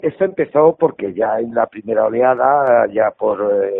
Esto empezó porque ya en la primera oleada, ya por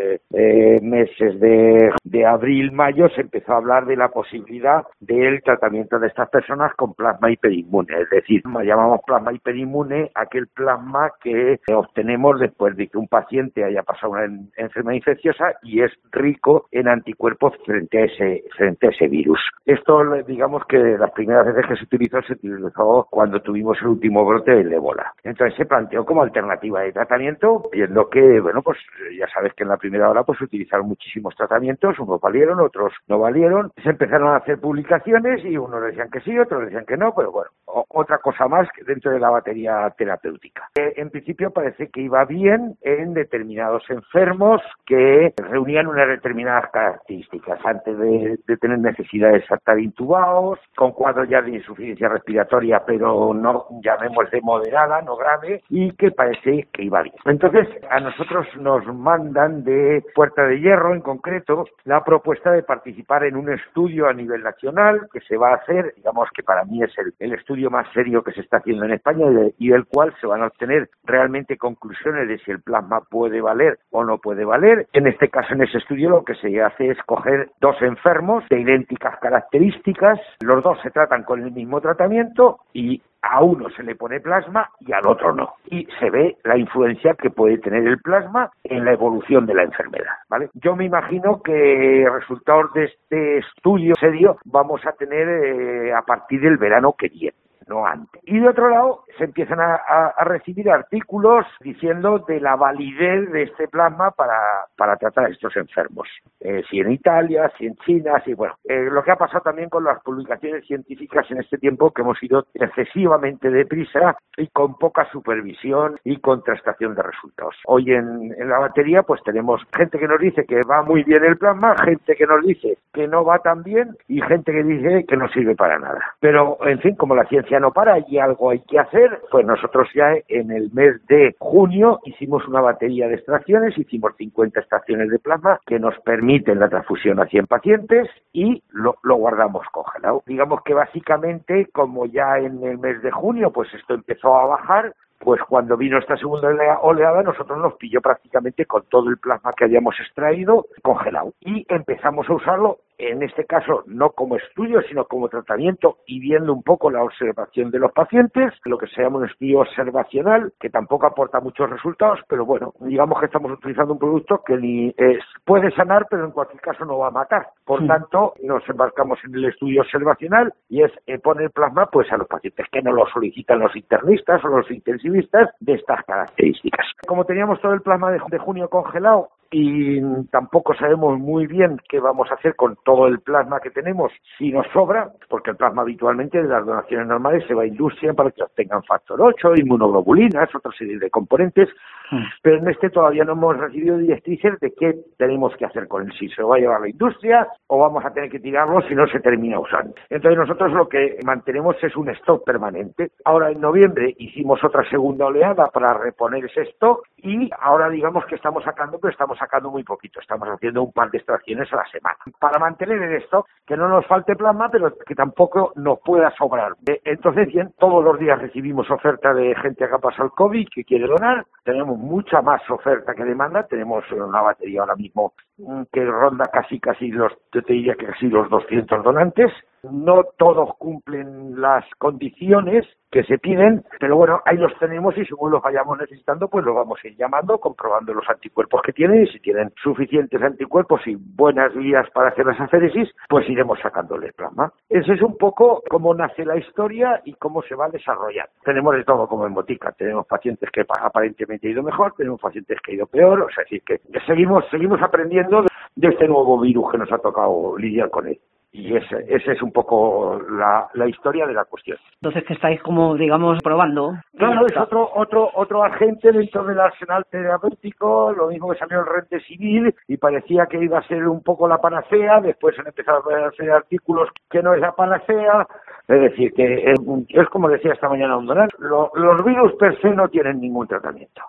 meses de abril, mayo, se empezó a hablar de la posibilidad del tratamiento de estas personas con plasma hiperinmune. Es decir, llamamos plasma hiperinmune aquel plasma que obtenemos después de que un paciente haya pasado una enfermedad infecciosa y es rico en anticuerpos frente a ese virus. Esto, digamos que las primeras veces que se utilizó cuando tuvimos el último brote del ébola. Entonces se planteó como alternativa de tratamiento, viendo que, bueno, pues ya sabes que en la primera hora pues se utilizaron muchísimos tratamientos, unos valieron, otros no valieron. Se empezaron a hacer publicaciones y unos decían que sí, otros decían que no, pero bueno, otra cosa más que dentro de la batería terapéutica. En principio parece que iba bien en determinados enfermos que reunían unas determinadas características antes de tener necesidad de estar intubados, con cuadros ya de insuficiencia respiratoria, pero no, llamémosle moderada, no grave, y que parece que iba bien. Entonces, a nosotros nos mandan de Puerta de Hierro, en concreto, la propuesta de participar en un estudio a nivel nacional que se va a hacer, digamos que para mí es el estudio más serio que se está haciendo en España y del cual se van a obtener realmente conclusiones de si el plasma puede valer o no puede valer. En este caso, en ese estudio, lo que se hace es coger dos enfermos de idénticas características, los dos se tratan con el mismo tratamiento y a uno se le pone plasma y al otro no. Y se ve la influencia que puede tener el plasma en la evolución de la enfermedad, ¿vale? Yo me imagino que resultados de este estudio serio vamos a tener a partir del verano que viene, no antes. Y de otro lado, se empiezan a recibir artículos diciendo de la validez de este plasma para tratar a estos enfermos. Si en Italia, si en China, si bueno. Lo que ha pasado también con las publicaciones científicas en este tiempo, que hemos ido excesivamente deprisa y con poca supervisión y contrastación de resultados. Hoy en la batería pues tenemos gente que nos dice que va muy bien el plasma, gente que nos dice que no va tan bien y gente que dice que no sirve para nada. Pero, en fin, como la ciencia no para y algo hay que hacer, pues nosotros ya en el mes de junio hicimos una batería de extracciones, hicimos 50 extracciones de plasma que nos permiten la transfusión a 100 pacientes y lo guardamos congelado. Digamos que básicamente, como ya en el mes de junio pues esto empezó a bajar, pues cuando vino esta segunda oleada nosotros nos pilló prácticamente con todo el plasma que habíamos extraído congelado y empezamos a usarlo, en este caso no como estudio sino como tratamiento y viendo un poco la observación de los pacientes, lo que se llama un estudio observacional que tampoco aporta muchos resultados, pero bueno, digamos que estamos utilizando un producto que ni puede sanar pero en cualquier caso no va a matar. Por tanto, nos embarcamos en el estudio observacional y es poner plasma pues a los pacientes que no lo solicitan los internistas o los intensivistas de estas características. Como teníamos todo el plasma de junio congelado y tampoco sabemos muy bien qué vamos a hacer con todo el plasma que tenemos si nos sobra, porque el plasma habitualmente de las donaciones normales se va a industria para que obtengan factor 8, inmunoglobulinas, otra serie de componentes, pero en este todavía no hemos recibido directrices de qué tenemos que hacer con él, si se va a llevar a la industria o vamos a tener que tirarlo si no se termina usando. Entonces nosotros lo que mantenemos es un stock permanente. Ahora en noviembre hicimos otra segunda oleada para reponer ese stock y ahora digamos que estamos sacando, pero estamos sacando muy poquito, estamos haciendo un par de extracciones a la semana para mantener el stock, que no nos falte plasma pero que tampoco nos pueda sobrar. Entonces bien, todos los días recibimos oferta de gente que ha pasado el COVID que quiere donar, tenemos mucha más oferta que demanda, tenemos una batería ahora mismo que ronda casi yo te diría que casi los 200 donantes. No todos cumplen las condiciones que se piden, pero bueno, ahí los tenemos y según los vayamos necesitando, pues los vamos a ir llamando, comprobando los anticuerpos que tienen y si tienen suficientes anticuerpos y buenas vías para hacer las aféresis, pues iremos sacándole plasma. Ese es un poco cómo nace la historia y cómo se va desarrollando. Tenemos de todo como en botica, tenemos pacientes que aparentemente ha ido mejor, tenemos pacientes que ha ido peor, o sea, es decir, que seguimos aprendiendo de este nuevo virus que nos ha tocado lidiar con él. Y ese es un poco la historia de la cuestión. Entonces que estáis como, digamos, probando. Claro, es otro agente dentro del arsenal terapéutico, lo mismo que salió el Remdesivir y parecía que iba a ser un poco la panacea, después han empezado a hacer artículos que no es la panacea, es decir, que es como decía esta mañana un donante, los virus per se no tienen ningún tratamiento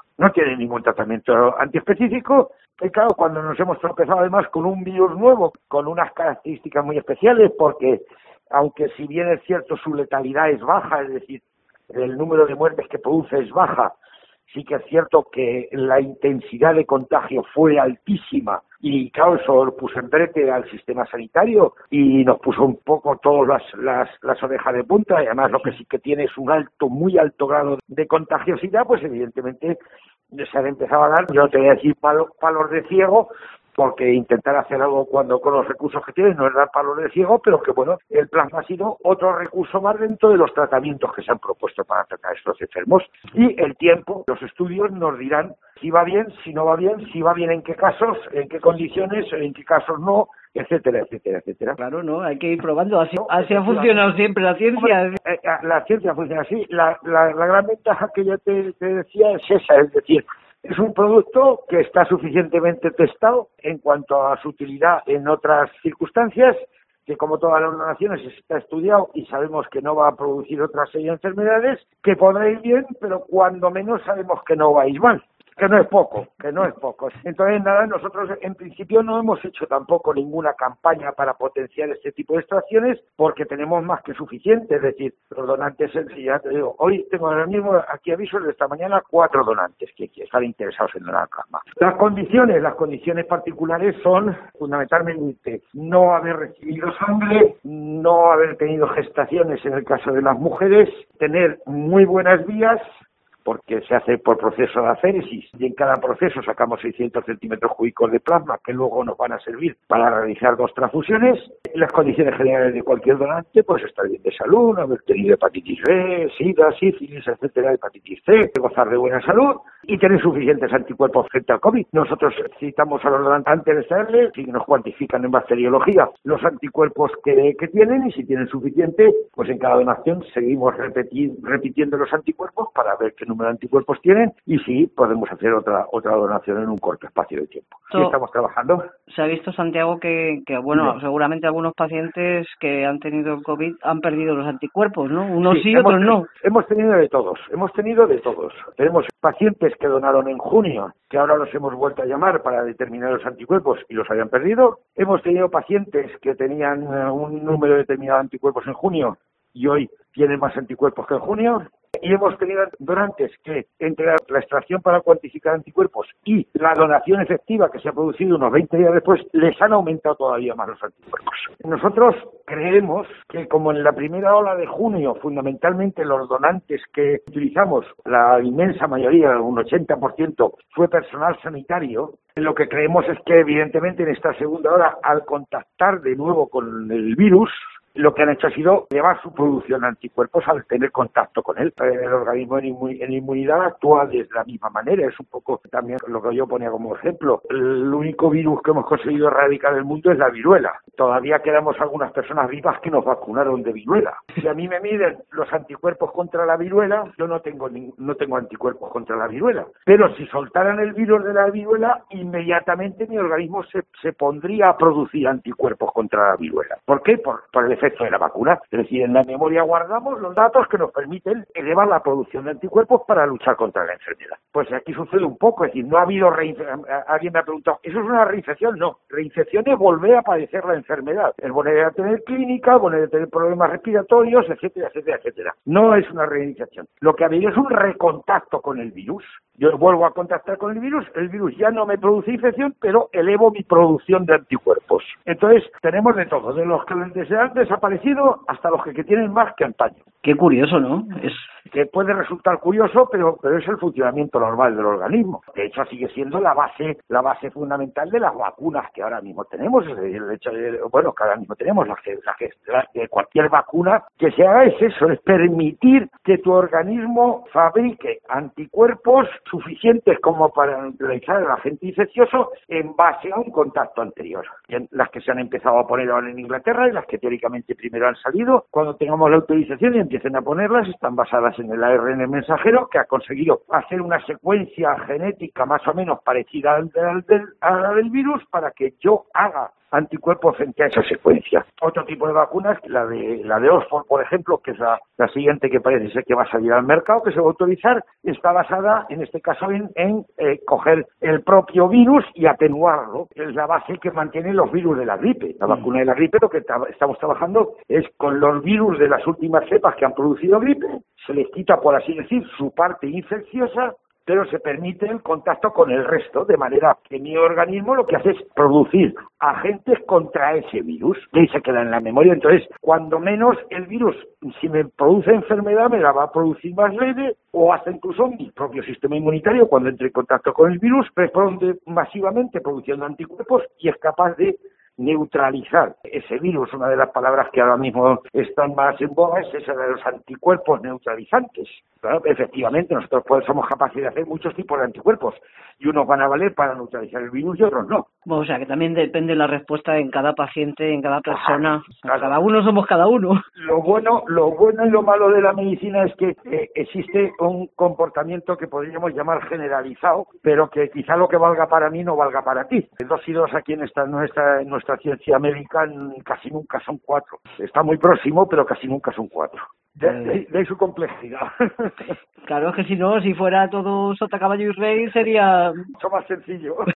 antiespecífico. Y claro, cuando nos hemos tropezado además con un virus nuevo, con unas características muy especiales, porque aunque si bien es cierto su letalidad es baja, es decir, el número de muertes que produce es baja, Sí que es cierto que la intensidad de contagio fue altísima y claro, eso puso en brete al sistema sanitario y nos puso un poco todas las orejas de punta, y además lo que sí que tiene es un muy alto grado de contagiosidad, pues evidentemente se han empezado a dar, yo no te voy a decir palos de ciego, porque intentar hacer algo cuando con los recursos que tienes no es dar palos de ciego, pero que bueno, el plasma ha sido otro recurso más dentro de los tratamientos que se han propuesto para tratar a estos enfermos. Y el tiempo, los estudios nos dirán si va bien, si no va bien, si va bien en qué casos, en qué condiciones, en qué casos no, etcétera, etcétera, etcétera. Claro, ¿no? Hay que ir probando. Así ha funcionado siempre la ciencia. La ciencia funciona así. La gran ventaja que yo te decía es esa, es decir, es un producto que está suficientemente testado en cuanto a su utilidad en otras circunstancias, que como todas las donaciones está estudiado y sabemos que no va a producir otra serie de enfermedades, que podrá ir bien, pero cuando menos sabemos que no va a ir mal. Que no es poco. Entonces, nada, nosotros en principio no hemos hecho tampoco ninguna campaña para potenciar este tipo de extracciones porque tenemos más que suficiente, es decir, los donantes, ya te digo, hoy tengo ahora mismo aquí avisos de esta mañana 4 donantes que están interesados en donar plasma. Las condiciones particulares son fundamentalmente no haber recibido sangre, no haber tenido gestaciones en el caso de las mujeres, tener muy buenas vías, porque se hace por proceso de aféresis y en cada proceso sacamos 600 centímetros cúbicos de plasma que luego nos van a servir para realizar 2 transfusiones. Las condiciones generales de cualquier donante, pues estar bien de salud, no haber tenido hepatitis B, sida, sífilis, etcétera, hepatitis C, gozar de buena salud y tener suficientes anticuerpos frente al COVID. Nosotros citamos a los donantes antes de estarles y nos cuantifican en bacteriología los anticuerpos que tienen y si tienen suficiente, pues en cada donación seguimos repitiendo los anticuerpos para ver qué número de anticuerpos tienen y sí podemos hacer otra donación en un corto espacio de tiempo. Sí, estamos trabajando. Se ha visto, Santiago, que bueno, seguramente algunos pacientes que han tenido el COVID han perdido los anticuerpos, ¿no? Unos sí, otros no. Hemos tenido de todos. Tenemos pacientes que donaron en junio, que ahora los hemos vuelto a llamar para determinar los anticuerpos y los habían perdido. Hemos tenido pacientes que tenían un número determinado de anticuerpos en junio y hoy tienen más anticuerpos que en junio. Y hemos tenido donantes que entre la extracción para cuantificar anticuerpos y la donación efectiva que se ha producido unos 20 días después, les han aumentado todavía más los anticuerpos. Nosotros creemos que como en la primera ola de junio, fundamentalmente los donantes que utilizamos, la inmensa mayoría, un 80%, fue personal sanitario, lo que creemos es que evidentemente en esta segunda ola, al contactar de nuevo con el virus, lo que han hecho ha sido llevar su producción de anticuerpos al tener contacto con él. El organismo en inmunidad actúa de la misma manera. Es un poco también lo que yo ponía como ejemplo. El único virus que hemos conseguido erradicar del mundo es la viruela. Todavía quedamos algunas personas vivas que nos vacunaron de viruela. Si a mí me miden los anticuerpos contra la viruela, yo no tengo anticuerpos contra la viruela. Pero si soltaran el virus de la viruela, inmediatamente mi organismo se pondría a producir anticuerpos contra la viruela. ¿Por qué? Por el efecto de la vacuna. Es decir, en la memoria guardamos los datos que nos permiten elevar la producción de anticuerpos para luchar contra la enfermedad. Pues aquí sucede un poco, es decir, no ha habido alguien me ha preguntado, ¿eso es una reinfección? No, reinfección es volver a padecer la enfermedad, es volver a tener clínica, volver a tener problemas respiratorios, etcétera, etcétera, etcétera. No es una reinfección. Lo que ha habido es un recontacto con el virus. Yo vuelvo a contactar con el virus ya no me produce infección, pero elevo mi producción de anticuerpos. Entonces, tenemos de todo, de los que se han desaparecido hasta los que tienen más que antaño. Qué curioso, ¿no? Es que puede resultar curioso, pero es el funcionamiento normal del organismo. De hecho, sigue siendo la base fundamental de las vacunas que ahora mismo tenemos. Es decir, el hecho de, que ahora mismo tenemos de cualquier vacuna que se haga es eso, es permitir que tu organismo fabrique anticuerpos suficientes como para neutralizar el agente infeccioso en base a un contacto anterior. Las que se han empezado a poner ahora en Inglaterra y las que teóricamente primero han salido, cuando tengamos la autorización y empiecen a ponerlas, están basadas en el ARN mensajero, que ha conseguido hacer una secuencia genética más o menos parecida a la del virus para que yo haga anticuerpos frente a esa secuencia. Otro tipo de vacunas, la de Oxford, por ejemplo, que es la siguiente que parece ser que va a salir al mercado, que se va a autorizar, está basada, en este caso, en coger el propio virus y atenuarlo. Es la base que mantiene los virus de la gripe. La vacuna de la gripe, lo que estamos trabajando es con los virus de las últimas cepas que han producido gripe, se les quita, por así decir, su parte infecciosa, pero se permite el contacto con el resto, de manera que mi organismo lo que hace es producir agentes contra ese virus, y ahí se queda en la memoria. Entonces, cuando menos el virus, si me produce enfermedad, me la va a producir más leve, o hasta incluso mi propio sistema inmunitario, cuando entre en contacto con el virus, responde masivamente produciendo anticuerpos y es capaz de neutralizar ese virus. Una de las palabras que ahora mismo están más en boga es esa de los anticuerpos neutralizantes. Claro, efectivamente, nosotros pues somos capaces de hacer muchos tipos de anticuerpos y unos van a valer para neutralizar el virus y otros no. Bueno, o sea, que también depende la respuesta en cada paciente, en cada persona. Claro. Cada uno somos cada uno. Lo bueno y lo malo de la medicina es que existe un comportamiento que podríamos llamar generalizado, pero que quizá lo que valga para mí no valga para ti. 2 y 2 aquí en nuestra ciencia médica casi nunca son 4. Está muy próximo, pero casi nunca son 4. De su complejidad. Claro, es que si no, si fuera todo sota, caballo y rey, sería mucho más sencillo.